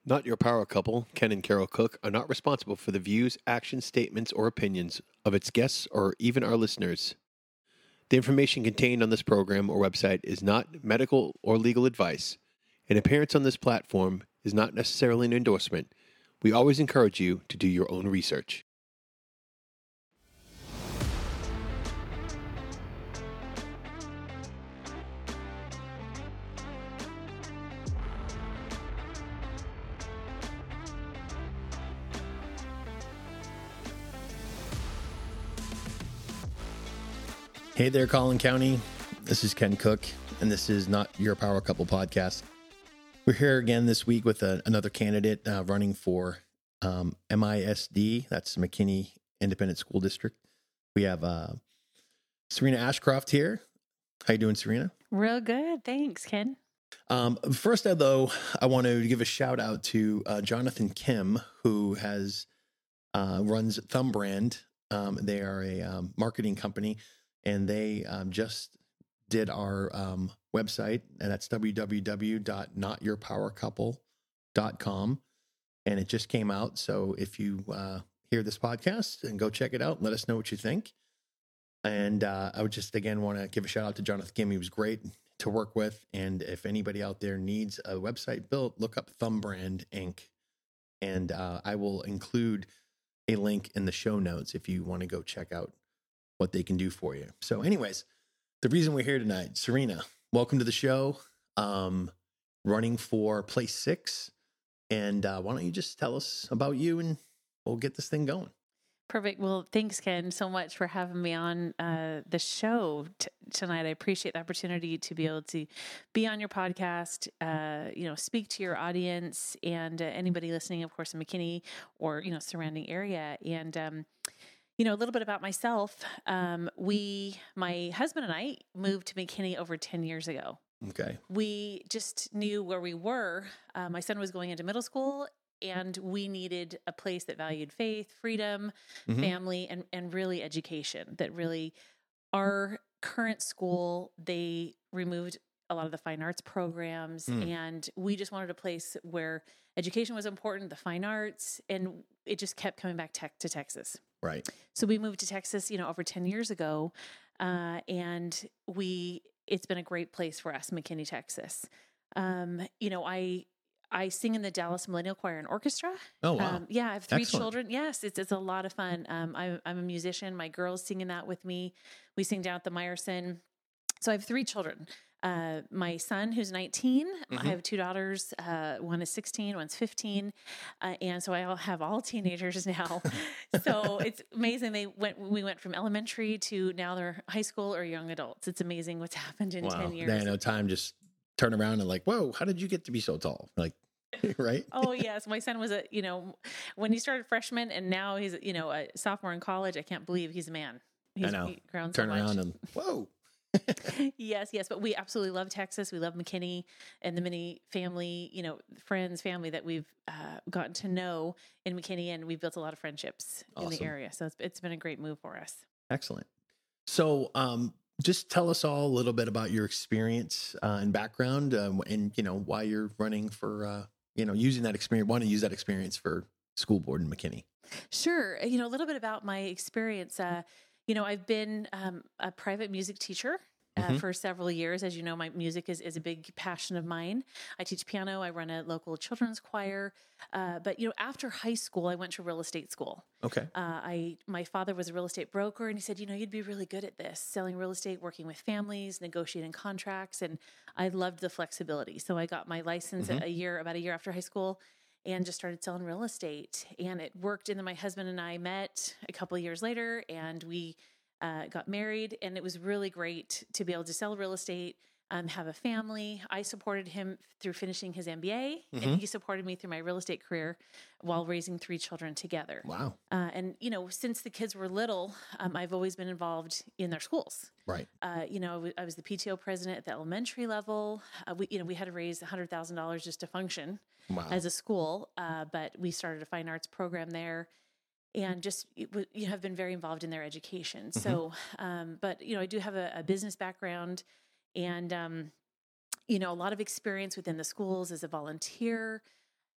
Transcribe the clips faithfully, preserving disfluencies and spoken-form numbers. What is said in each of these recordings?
Not Your Power Couple, Ken and Carol Cook, are not responsible for the views, actions, statements, or opinions of its guests or even our listeners. The information contained on this program or website is not medical or legal advice. An appearance on this platform is not necessarily an endorsement. We always encourage you to do your own research. Hey there, Collin County. This is Ken Cook, and this is Not Your Power Couple podcast. We're here again this week with a, another candidate uh, running for um, M I S D. That's McKinney Independent School District. We have uh, Serena Ashcroft here. How you doing, Serena? Real good. Thanks, Ken. Um, first, though, I want to give a shout out to uh, Jonathan Kim, who has uh, runs Thumb Brand. Um, they are a um, marketing company. And they um, just did our um, website, and that's w w w dot not your power couple dot com. And it just came out. So if you uh, hear this podcast, and go check it out, let us know what you think. And uh, I would just, again, want to give a shout out to Jonathan Kim. He was great to work with. And if anybody out there needs a website built, look up Thumb Brand Incorporated. And uh, I will include a link in the show notes if you want to go check out what they can do for you. So anyways, the reason we're here tonight, Serena, welcome to the show. Um, running for place six. And uh, why don't you just tell us about you and we'll get this thing going. Perfect. Well, thanks, Ken, so much for having me on uh, the show t- tonight. I appreciate the opportunity to be able to be on your podcast, uh, you know, speak to your audience and uh, anybody listening, of course, in McKinney or, you know, surrounding area. And, um, You know, a little bit about myself. Um, we, my husband and I moved to McKinney over ten years ago. Okay. We just knew where we were. Uh, my son was going into middle school and we needed a place that valued faith, freedom, mm-hmm. family, and, and really education. That really, our current school, they removed a lot of the fine arts programs mm. and we just wanted a place where education was important, the fine arts, and it just kept coming back tech to Texas. Right. So we moved to Texas, you know, over ten years ago. Uh, and we, it's been a great place for us, McKinney, Texas. Um, you know, I, I sing in the Dallas Millennial Choir and Orchestra. Oh, wow. Um, yeah. I have three Excellent. children. Yes. It's, it's a lot of fun. Um, I, I'm a musician. My girls sing in that with me. We sing down at the Meyerson. So I have three children. Uh, my son, who's nineteen, mm-hmm. I have two daughters. Uh, one is sixteen, one's fifteen. Uh, and so I all have all teenagers now. So it's amazing. They went, we went from elementary to now they're high school or young adults. It's amazing what's happened in wow. ten years. I know time just turn around and like, whoa, how did you get to be so tall? Like, right. Oh yes. My son was a, you know, when he started freshman and now he's, you know, a sophomore in college. I can't believe he's a man. He's I know. He grown turn so around much. and whoa. yes, yes, but we absolutely love Texas. We love McKinney and the many family, you know, friends, family that we've uh, gotten to know in McKinney, and we've built a lot of friendships awesome. in the area. So it's, it's been a great move for us. Excellent. So, um, just tell us all a little bit about your experience uh, and background, um, and you know why you're running for, uh, you know, using that experience. Want to use that experience for school board in McKinney? Sure. You know, a little bit about my experience. Uh, You know, I've been um, a private music teacher uh, mm-hmm. for several years. As you know, my music is, is a big passion of mine. I teach piano. I run a local children's choir. Uh, but, you know, after high school, I went to real estate school. Okay. Uh, I my father was a real estate broker, and he said, you know, you'd be really good at this, selling real estate, working with families, negotiating contracts. And I loved the flexibility. So I got my license mm-hmm. a year, about a year after high school, and just started selling real estate, and it worked. And then my husband and I met a couple of years later, and we uh, got married, and it was really great to be able to sell real estate, um, have a family. I supported him through finishing his M B A, mm-hmm. and he supported me through my real estate career while raising three children together. Wow. Uh, and, you know, since the kids were little, um, I've always been involved in their schools. Right. Uh, you know, I was the P T O president at the elementary level. Uh, we, you know, we had to raise one hundred thousand dollars just to function wow. as a school. Uh, but we started a fine arts program there, and just, you have been very involved in their education. Mm-hmm. So, um, but, you know, I do have a, a business background, and, um, you know, a lot of experience within the schools as a volunteer.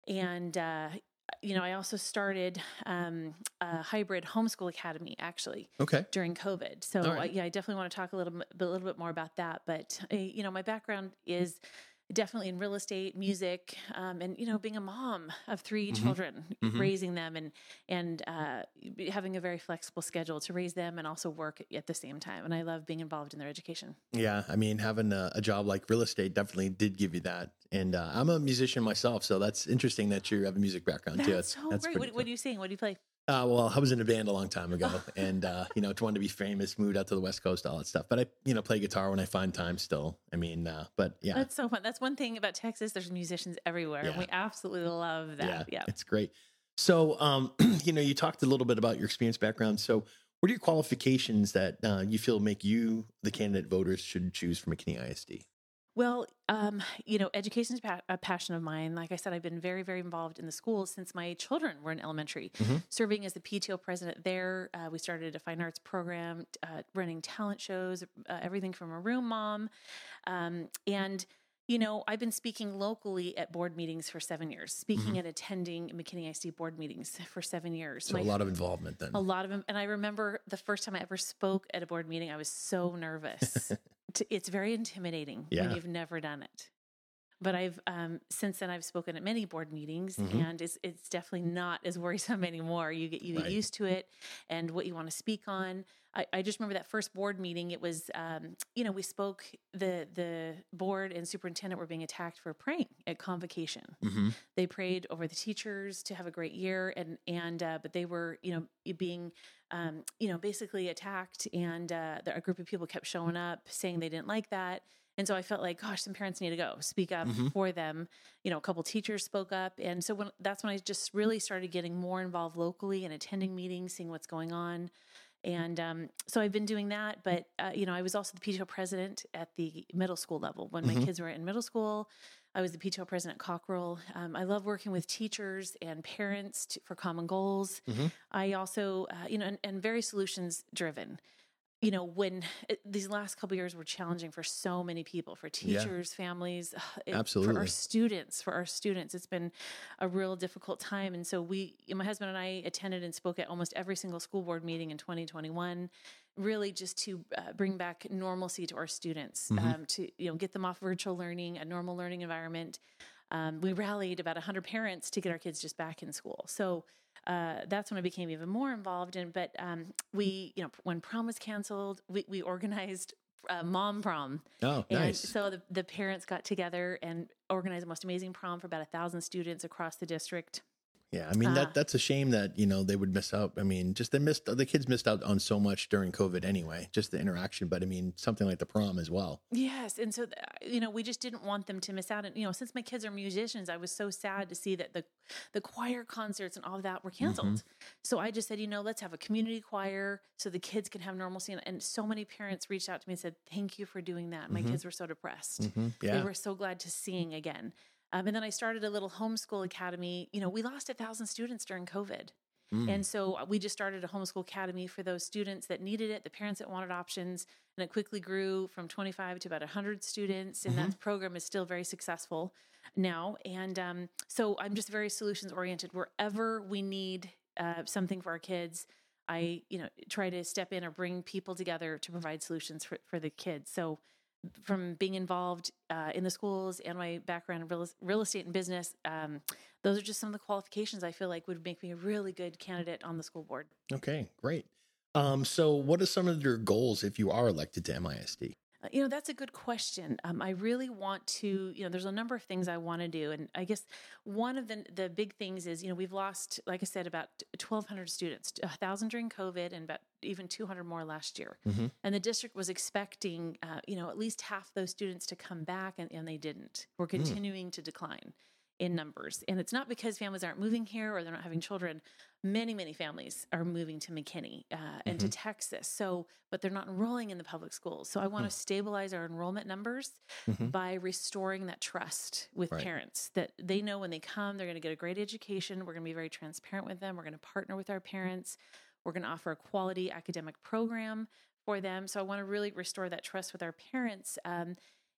And, uh, you know, I also started um, a hybrid homeschool academy actually Okay. during COVID. So All right. uh, yeah, I definitely want to talk a little bit, a little bit more about that. But uh, you know, my background is definitely in real estate, music, um, and you know, being a mom of three Mhm. children, Mhm. raising them, and and uh, having a very flexible schedule to raise them and also work at the same time. And I love being involved in their education. Yeah, I mean, having a, a job like real estate definitely did give you that. And uh, I'm a musician myself, so that's interesting that you have a music background That's too. That's so that's great. pretty What, what cool. do you sing? What do you play? Uh, well, I was in a band a long time ago, and uh, you know, wanted to be famous, moved out to the West Coast, all that stuff. But I, you know, play guitar when I find time still. I mean, uh, but yeah, That's so fun. That's one thing about Texas. There's musicians everywhere, and Yeah. we absolutely love that. yeah, Yeah. it's great. So, um, you know, you talked a little bit about your experience background. So, what are your qualifications that uh, you feel make you the candidate voters should choose for McKinney I S D? Well, um, you know, education is pa- a passion of mine. Like I said, I've been very, very involved in the schools since my children were in elementary. Mhm. Serving as the P T O president there, uh, we started a fine arts program, uh, running talent shows, uh, everything from a room mom, um, and you know, I've been speaking locally at board meetings for seven years, speaking Mhm. and attending McKinney I S D board meetings for seven years. So, My a lot of involvement then. A lot of them. And I remember the first time I ever spoke at a board meeting, I was so nervous. T- it's very intimidating when Yeah. you've never done it. But I've, um, since then I've spoken at many board meetings, Mhm. and it's, it's definitely not as worrisome anymore. You get, you get Right. used to it and what you want to speak on. I, I just remember that first board meeting. It was, um, you know, we spoke, the, the board and superintendent were being attacked for praying at convocation. Mhm. They prayed over the teachers to have a great year, and and uh, but they were, you know, being um, you know, basically attacked, and uh, there, a group of people kept showing up saying they didn't like that. And so I felt like, gosh, some parents need to go speak up Mhm. for them. You know, a couple teachers spoke up, and so when that's when I just really started getting more involved locally and attending meetings, seeing what's going on. And um, so I've been doing that. But, uh, you know, I was also the P T O president at the middle school level. When my Mhm. kids were in middle school, I was the P T O president at Cockrell. Um, I love working with teachers and parents to, for common goals. Mhm. I also, uh, you know, and, and very solutions driven. You know, when it, these last couple of years were challenging for so many people, for Yeah. teachers, families, ugh, it- for Absolutely. our students, for our students, it's been a real difficult time. And so we, my husband and I attended and spoke at almost every single school board meeting in twenty twenty-one, really just to uh, bring back normalcy to our students, Mhm. um, to, you know, get them off virtual learning, a normal learning environment. Um, we rallied about one hundred parents to get our kids just back in school. So uh, that's when I became even more involved in. But um, we, you know, when prom was canceled, we, we organized uh, mom prom. Oh, And nice. so the, the parents got together and organized the most amazing prom for about a thousand students across the district. Yeah, I mean Uh, that that's a shame that, you know, they would miss out. I mean, just they missed the kids missed out on so much during COVID anyway, just the interaction. But I mean, something like the prom as well. Yes. And so, th- you know, we just didn't want them to miss out. And, you know, since my kids are musicians, I was so sad to see that the, the choir concerts and all of that were canceled. Mhm. So I just said, you know, let's have a community choir so the kids can have normalcy. And, and so many parents reached out to me and said, thank you for doing that. My Mhm. kids were so depressed. Mhm. They Yeah. were so glad to sing again. Um, and then I started a little homeschool academy. You know, we lost a thousand students during COVID. Mm. And so we just started a homeschool academy for those students that needed it, the parents that wanted options. And it quickly grew from twenty-five to about one hundred students. And Mhm. that program is still very successful now. And um, so I'm just very solutions oriented. Wherever we need uh, something for our kids, I, you know, try to step in or bring people together to provide solutions for, for the kids. So from being involved uh, in the schools and my background in real, real estate and business, um, those are just some of the qualifications I feel like would make me a really good candidate on the school board. Okay, great. Um, so what are some of your goals if you are elected to M I S D? Uh, You know, that's a good question. Um, I really want to, you know, there's a number of things I want to do. And I guess one of the, the big things is, you know, we've lost, like I said, about twelve hundred students, one thousand during COVID and about even two hundred more last year. Mhm. And the district was expecting, uh, you know, at least half those students to come back, and, and they didn't. We're continuing to decline in numbers. And it's not because families aren't moving here or they're not having children. Many, many families are moving to McKinney uh, and to Texas. So, but they're not enrolling in the public schools. So I want to stabilize our enrollment numbers Mhm. by restoring that trust with Right. parents, that they know when they come, they're going to get a great education. We're going to be very transparent with them. We're going to partner with our parents. We're going to offer a quality academic program for them. So I want to really restore that trust with our parents. Um,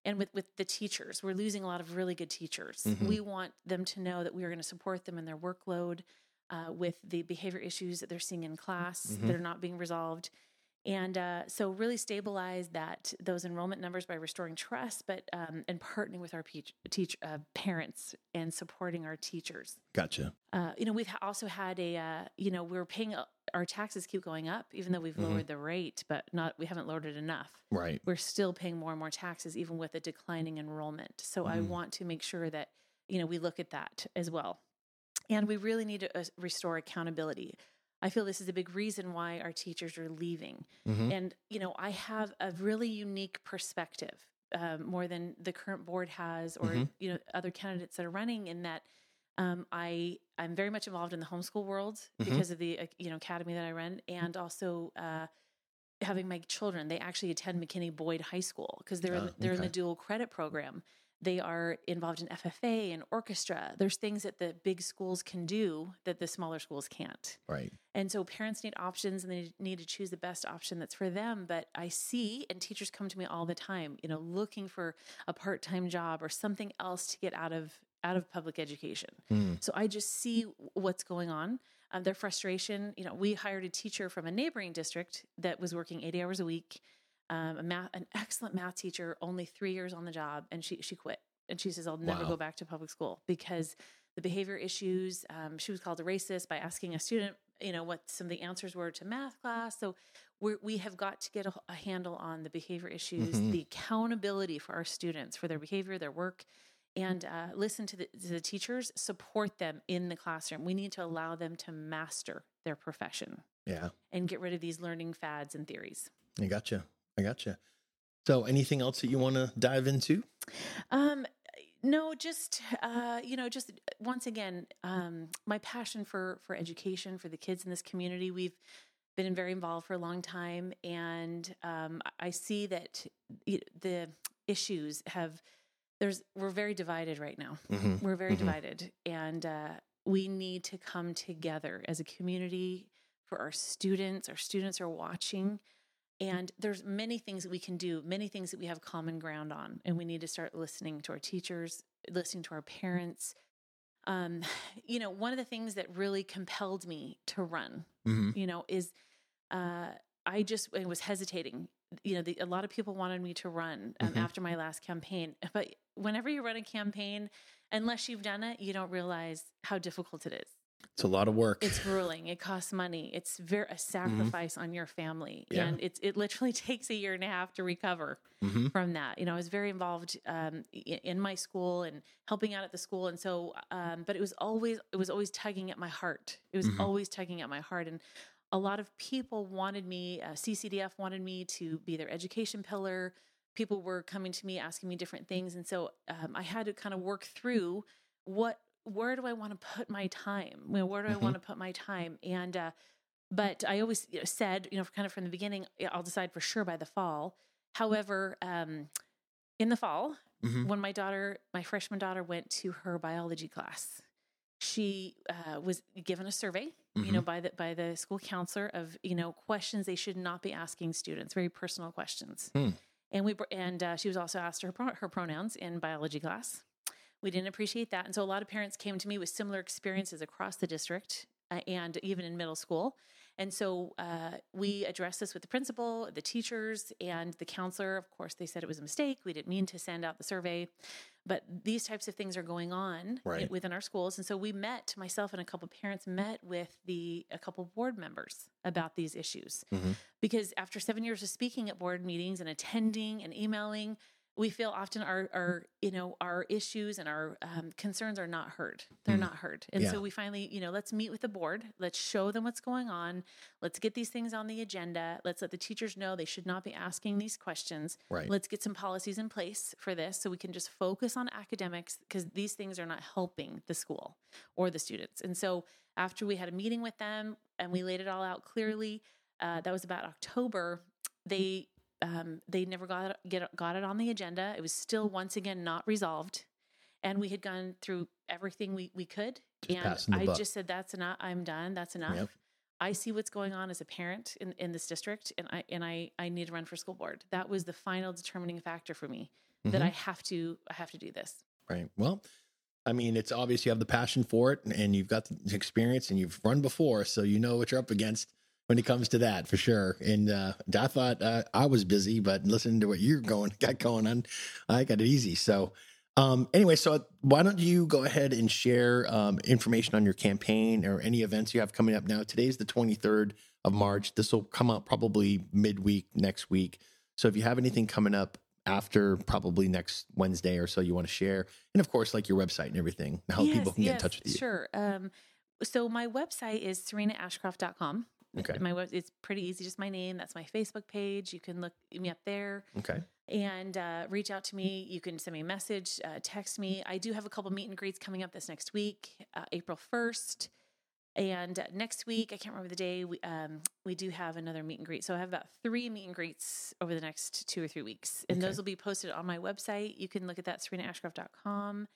And with, with the teachers, we're losing a lot of really good teachers. Mhm. We want them to know that we are going to support them in their workload uh, with the behavior issues that they're seeing in class Mhm. that are not being resolved. And uh, so really stabilize that those enrollment numbers by restoring trust, but um, and partnering with our pe- teach, uh, parents and supporting our teachers. Gotcha. Uh, you know, we've also had a, uh, you know, we're paying, uh, our taxes keep going up, even though we've Mhm. lowered the rate, but not, we haven't lowered it enough. Right. We're still paying more and more taxes, even with a declining enrollment. So I Mhm. want to make sure that, you know, we look at that as well. And we really need to uh, restore accountability. I feel this is a big reason why our teachers are leaving. Mhm. And, you know, I have a really unique perspective, um, more than the current board has, or, Mhm. you know, other candidates that are running, in that um, I, I'm very much involved in the homeschool world Mhm. because of the, uh, you know, academy that I run, and also uh, having my children. They actually attend McKinney Boyd High School because they're, in, Ah, they're in the okay. dual credit program. They are involved in F F A and orchestra. There's things that the big schools can do that the smaller schools can't. Right. And so parents need options, and they need to choose the best option that's for them. But I see, and teachers come to me all the time, you know, looking for a part-time job or something else to get out of out of public education. Mm. So I just see what's going on. Um, their frustration. You know, we hired a teacher from a neighboring district that was working eighty hours a week. Um, a math, an excellent math teacher, only three years on the job, and she she quit. And she says, "I'll never Wow. go back to public school because the behavior issues." Um, she was called a racist by asking a student, you know, what some of the answers were to math class. So we we have got to get a, a handle on the behavior issues, Mhm. the accountability for our students, for their behavior, their work, and uh, listen to the, to the teachers, support them in the classroom. We need to allow them to master their profession Yeah. and get rid of these learning fads and theories. I gotcha. I gotcha. So anything else that you want to dive into? Um, no, just, uh, you know, just once again, um, my passion for, for education for the kids in this community. We've been very involved for a long time. And, um, I see that y- the issues have, there's, we're very divided right now. Mhm. We're very Mhm. divided, and, uh, we need to come together as a community for our students. Our students are watching. And there's many things that we can do, many things that we have common ground on, and we need to start listening to our teachers, listening to our parents. Um, you know, one of the things that really compelled me to run, Mhm. you know, is uh, I just I was hesitating. You know, the, a lot of people wanted me to run um, Mhm. after my last campaign, but whenever you run a campaign, unless you've done it, you don't realize how difficult it is. It's a lot of work. It's grueling. It costs money. It's very a sacrifice on your family, Yeah. and it's it literally takes a year and a half to recover Mhm. from that. You know, I was very involved um, i- in my school and helping out at the school, and so, um, but it was always it was always tugging at my heart. It was Mhm. always tugging at my heart, and a lot of people wanted me. Uh, C C D F wanted me to be their education pillar. People were coming to me asking me different things, and so um, I had to kind of work through what where do I want to put my time? You know, where do I Mhm. want to put my time? And uh, but I always, you know, said, you know, kind of from the beginning, yeah, I'll decide for sure by the fall. However, um, in the fall, Mhm. when my daughter, my freshman daughter, went to her biology class, she uh, was given a survey, you know, Mhm. by the by the school counselor of, you know, questions they should not be asking students, very personal questions. Hmm. And we br- and uh, she was also asked her pro- her pronouns in biology class. We didn't appreciate that, and so a lot of parents came to me with similar experiences across the district uh, and even in middle school. And so uh, we addressed this with the principal, the teachers, and the counselor. Of course, they said it was a mistake. We didn't mean to send out the survey, but these types of things are going on Right. within our schools. And so we met, myself and a couple of parents met with the a couple of board members about these issues, Mhm. because after seven years of speaking at board meetings and attending and emailing, we feel often our, our you know, our issues and our um, concerns are not heard. They're Mm. not heard. And Yeah. so we finally, you know, let's meet with the board. Let's show them what's going on. Let's get these things on the agenda. Let's let the teachers know they should not be asking these questions. Right. Let's get some policies in place for this so we can just focus on academics, because these things are not helping the school or the students. And so after we had a meeting with them and we laid it all out clearly, uh, that was about October, they um, they never got it, get, got it on the agenda. It was still, once again, not resolved. And we had gone through everything we, we could. Just and passing the I buck. just said, that's enough. I'm done. That's enough. Yep. I see what's going on as a parent in, in this district, and I and I, I need to run for school board. That was the final determining factor for me. that Mm-hmm. I have to, I have to do this. Right. Well, I mean, it's obvious you have the passion for it and you've got the experience and you've run before, so you know what you're up against when it comes to that for sure. And uh, I thought uh, I was busy, but listening to what you're going, got going on, I got it easy. So um, anyway, so why don't you go ahead and share um, information on your campaign or any events you have coming up now? Today's the twenty-third of March. This will come out probably midweek next week. So if you have anything coming up after probably next Wednesday or so you want to share, and of course, like your website and everything, how yes, people can yes, get in touch with you. Sure. Um, so my website is serena ashcroft dot com. Okay. My web, it's pretty easy. Just my name. That's my Facebook page. You can look me up there. Okay. And uh, reach out to me. You can send me a message, uh, text me. I do have a couple meet and greets coming up this next week, uh, April first. And uh, next week, I can't remember the day, we um, we do have another meet and greet. So I have about three meet and greets over the next two or three weeks. And Okay. those will be posted on my website. You can look at that, serena ashcroft dot com.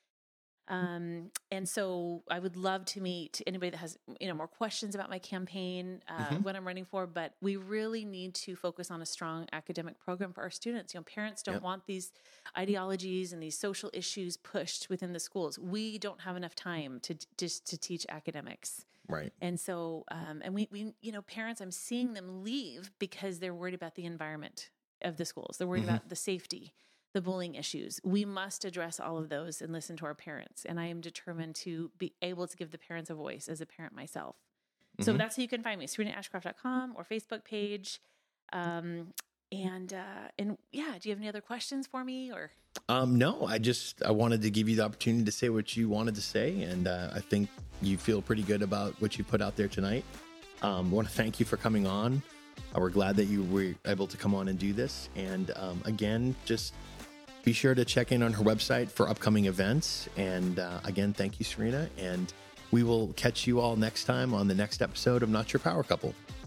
Um, and so I would love to meet anybody that has, you know, more questions about my campaign, uh, Mhm. what I'm running for, but we really need to focus on a strong academic program for our students. You know, parents don't Yep. want these ideologies and these social issues pushed within the schools. We don't have enough time to just to teach academics. Right. And so, um, and we, we, you know, parents, I'm seeing them leave because they're worried about the environment of the schools. They're worried Mhm. about the safety, the bullying issues. We must address all of those and listen to our parents. And I am determined to be able to give the parents a voice as a parent myself. So Mhm. that's how you can find me, serena ashcroft dot com or Facebook page. Um, and, uh, and yeah, do you have any other questions for me or? Um, no, I just, I wanted to give you the opportunity to say what you wanted to say. And uh, I think you feel pretty good about what you put out there tonight. Um, I want to thank you for coming on. Uh, we're glad that you were able to come on and do this. And um, again, just be sure to check in on her website for upcoming events. And uh, again, thank you, Serena. And we will catch you all next time on the next episode of Not Your Power Couple.